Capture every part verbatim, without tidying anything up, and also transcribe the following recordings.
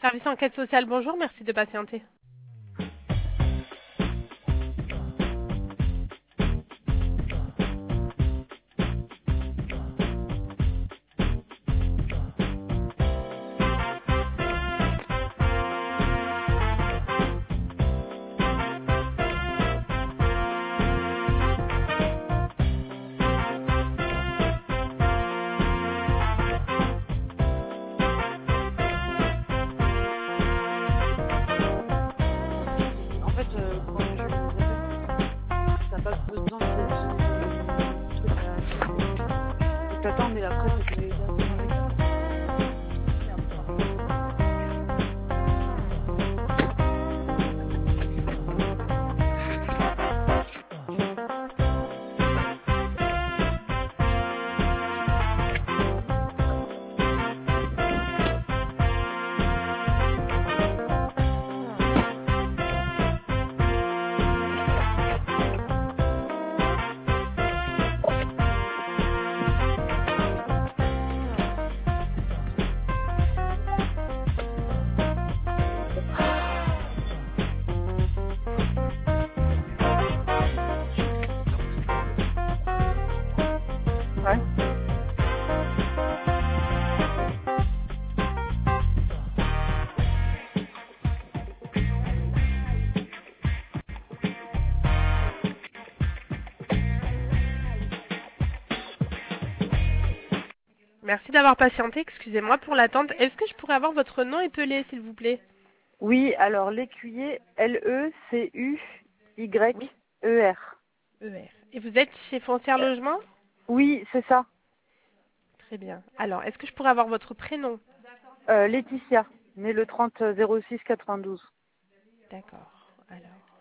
Service enquête sociale, bonjour, merci de patienter. En fait, euh, quand je le répète, t'as pas besoin de ce truc à... Donc attends, mais après, ça peut aider avec ça. Ouais. Merci d'avoir patienté, excusez-moi pour l'attente. Est-ce que je pourrais avoir votre nom épelé, s'il vous plaît? Oui, alors l'écuyer, L E C U Oui. Y E R. E R. Et vous êtes chez Foncière Euh, Logement? oui, c'est ça. Très bien. Alors, est-ce que je pourrais avoir votre prénom? Euh, Laetitia, née le trente zéro six quatre-vingt-douze. D'accord. Alors,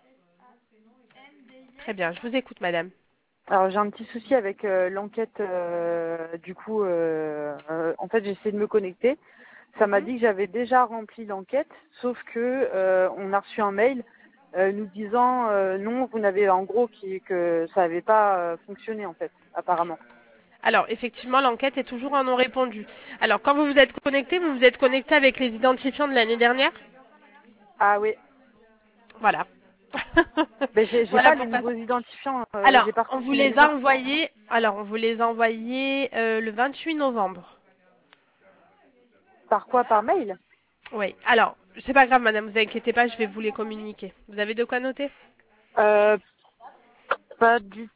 très bien, je vous écoute, madame. Alors j'ai un petit souci avec euh, l'enquête. Euh, du coup, euh, euh, en fait, j'ai essayé de me connecter. Ça m'a Mhm. dit que j'avais déjà rempli l'enquête, sauf que euh, on a reçu un mail euh, nous disant euh, non, vous n'avez en gros qui, que ça n'avait pas euh, fonctionné en fait, apparemment. Alors, effectivement, l'enquête est toujours en non répondu. Alors, quand vous vous êtes connecté, vous vous êtes connecté avec les identifiants de l'année dernière? Ah oui, Voilà. mais j'ai j'ai Voilà pas les pour passer. nouveaux identifiants, euh, Alors, j'ai pas on reçu vous ce les a mail-là. envoyés. Alors, on vous les a envoyés euh, le vingt-huit novembre. Par quoi? Par mail? Oui. Alors, c'est pas grave, madame, vous inquiétez pas, je vais vous les communiquer. Vous avez de quoi noter? euh, Pas du.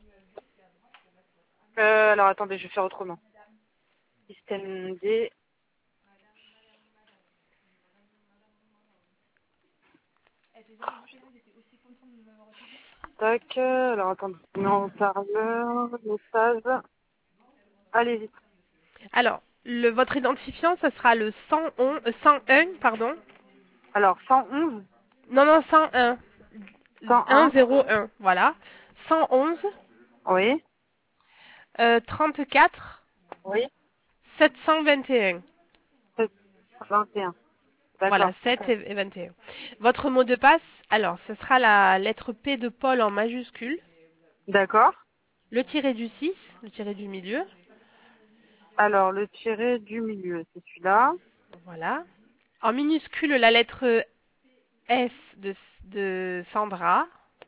Euh, alors attendez, je vais faire autrement. Système D. Tac. Alors attendez, non, parleur, message. Allez-y. Alors, le, votre identifiant, ce sera le cent onze, euh, cent un, pardon. Alors cent onze, Non, non, cent un. cent un un. zéro un, voilà. cent onze, Oui. euh, trente-quatre, Oui. sept cent vingt et un. vingt et un. Voilà, D'accord. sept et vingt et un. Votre mot de passe, alors, ce sera la lettre P de Paul en majuscule, D'accord. le tiré du six, le tiré du milieu, Alors le tiré du milieu, c'est celui-là. voilà. En minuscule, la lettre S de, de Sandra,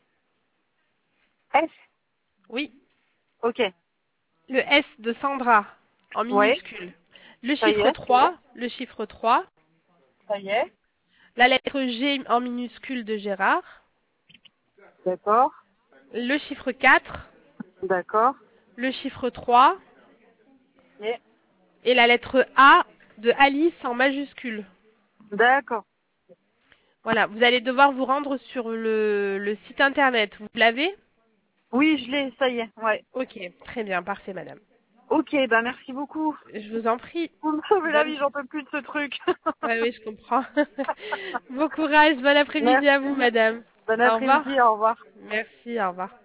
S. oui, Ok. le S de Sandra en Oui. minuscule, le Ça y chiffre est. trois, le chiffre trois, Ça y est. la lettre G en minuscule de Gérard, D'accord. le chiffre quatre, D'accord. le chiffre trois Et. et la lettre A de Alice en majuscule. D'accord. Voilà, vous allez devoir vous rendre sur le, le site internet. Vous l'avez? Oui, je l'ai. Ça y est. Ouais. Ok, très bien, parfait, madame. Ok. Bah merci beaucoup. Je vous en prie. Vous me sauvez la Bonne... vie, j'en peux plus de ce truc. Ouais, oui, je comprends. Bon courage, bon après-midi à vous, Merci. madame. Bon Au revoir. après-midi. Au revoir. Merci, au revoir.